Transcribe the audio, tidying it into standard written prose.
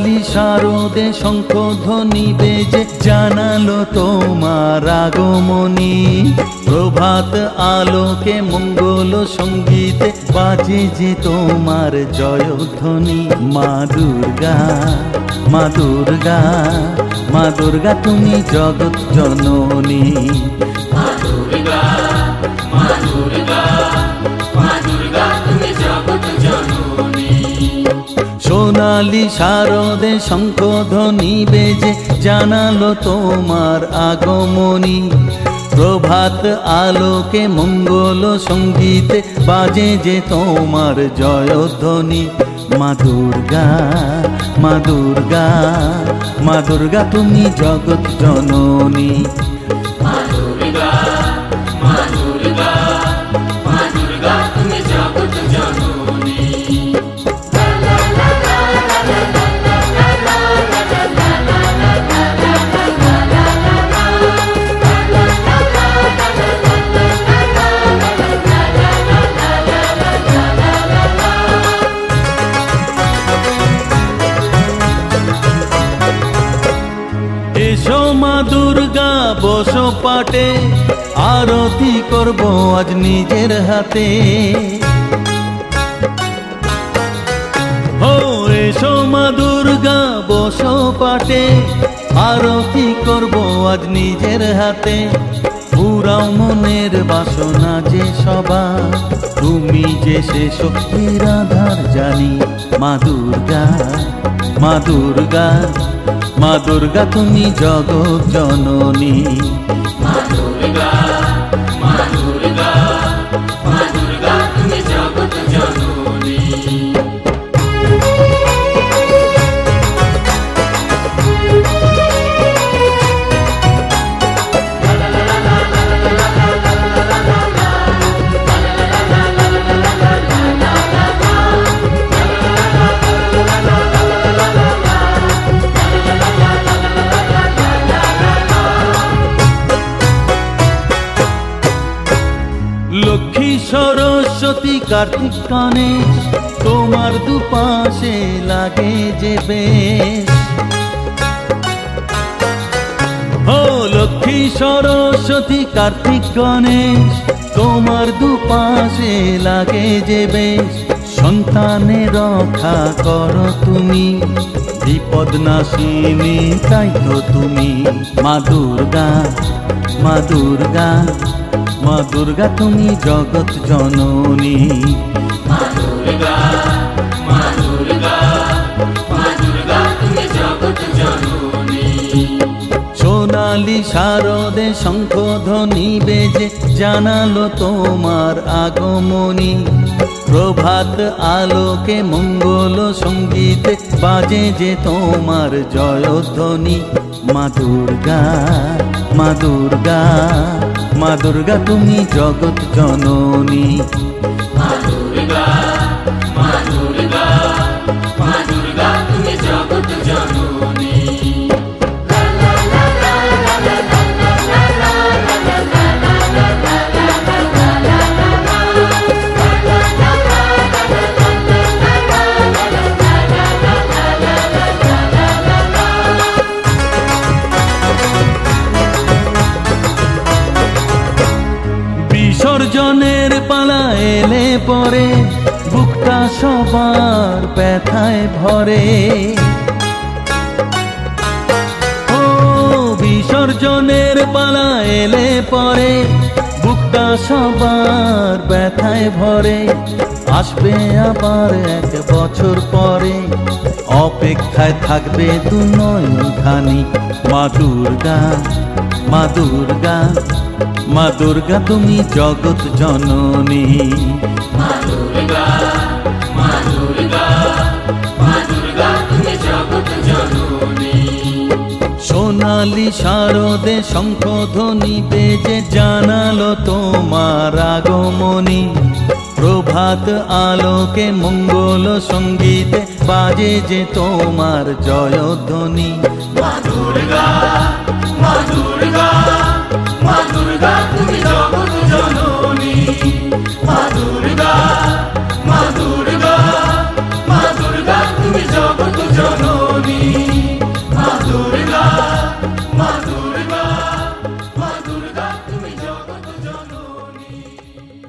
সোনালি শারদে শঙ্খধ্বনি বেজে জানালো তোমার আগমনী। প্রভাত আলোকে মঙ্গল সঙ্গীতে বাজে যে তোমার জয়ধ্বনি। মা দুর্গা, মা দুর্গা, মা দুর্গা তুমি জগৎ জননী। মা দুর্গা, মা দুর্গা, মা দুর্গা তুমি জগৎ জননী। সোনালি শারদে শঙ্খধ্বনি বেজে জানালো তোমার আগমনী। প্রভাত আলোকে মঙ্গল সঙ্গীতে বাজে যে তোমার জয়ধ্বনি। মা দুর্গা, মা দুর্গা, মা দুর্গা তুমি জগৎ জননী। মা দুর্গা, মা দুর্গা, মা দুর্গা তুমি জগৎ জননী। এসো মা দুর্গা বসো পাটে, আরতি করব আজ নিজের হাতে। ও এসো মা দুর্গা বসো পাটে, আরতি করব আজ নিজের হাতে। পুরাও মনের বাসনা যে সবার, তুমি যে সে শক্তির আধার জানি। মা দুর্গা, মা দুর্গা, মা দুর্গা তুমি জগৎ জননী। মা দুর্গা, মা দুর্গা, মা দুর্গা তুমি জগৎ জননী। লক্ষ্মী সরস্বতী কার্তিক গণেশ তোমার দুপাশে লাগে যে বেশ। ও লক্ষ্মী সরস্বতী কার্তিক গণেশ তোমার দুপাশে লাগে যে বেশ। সন্তানের রক্ষা করো তুমি, বিপদ নাশিনী তাই তো তুমি। মা দুর্গা, মা দুর্গা, মা দুর্গা তুমি জগৎ জননী। মা দুর্গা, মা দুর্গা, মা দুর্গা তুমি জগৎ জননী। সোনালি শারদে শঙ্খধ্বনি বেজে জানালো তোমার আগমনী। প্রভাত আলোকে মঙ্গল সঙ্গীতে বাজে যে তোমার জয়ধ্বনি। মা দুর্গা, মা দুর্গা, মা দুর্গা তুমি জগৎ জননী। মা দুর্গা, মা দুর্গা, মা দুর্গা তুমি জগৎ জননী। বিসর্জনের পালা এলে পরে বুকটা সবার ব্যথায় ভরে। ও বিসর্জনের পালা এলে পরে বুকটা সবার ব্যথায় ভরে। আসবে আবার এক বছর পরে, অপেক্ষায় থাকবে দু নয়ন খানি। মা দুর্গা, মা দুর্গা, মা দুর্গা তুমি জগৎ জননী। মা দুর্গা, মা দুর্গা, মা দুর্গা তুমি জগৎ জননী। সোনালি শারদে শঙ্খধ্বনি বেজে জানালো তোমার আগমনী। প্রভাত আলোকে মঙ্গল সঙ্গীতে বাজে যে তোমার জয়ধ্বনি। মা দুর্গা,